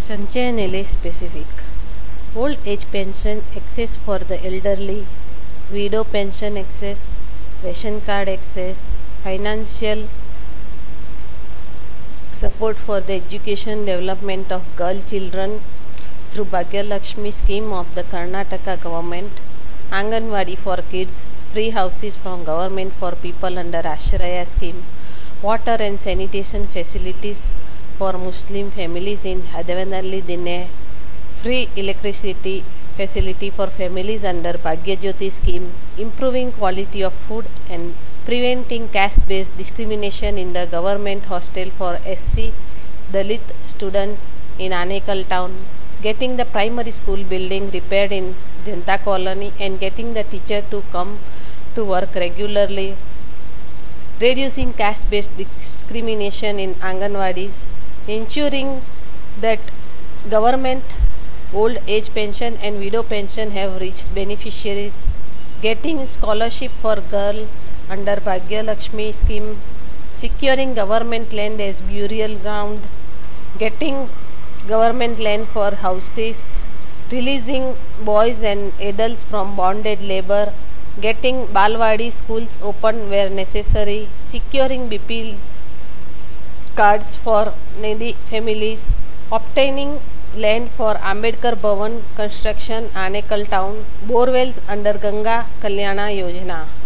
Sanjay Nele specific. Old age pension access for the elderly, widow pension access, ration card access, financial support for the education development of girl children through Bhagya Lakshmi scheme of the Karnataka government, Anganwadi for kids, free houses from government for people under Ashraya scheme, water and sanitation facilities for Muslim families in Hadavanalli Dinne, free electricity facility for families under Bhagya Jyoti scheme, improving quality of food and preventing caste-based discrimination in the government hostel for SC Dalit students in Anekal town, getting the primary school building repaired in Janta colony and getting the teacher to come to work regularly, reducing caste-based discrimination in Anganwadis, ensuring that government old age pension and widow pension have reached beneficiaries, getting scholarship for girls under Bhagya Lakshmi scheme, securing government land as burial ground, getting government land for houses, releasing boys and adults from bonded labor, getting Balwadi schools open where necessary, securing BP cards for needy families, obtaining land for Ambedkar Bhavan construction Anekal town, borewells under Ganga Kalyana Yojana.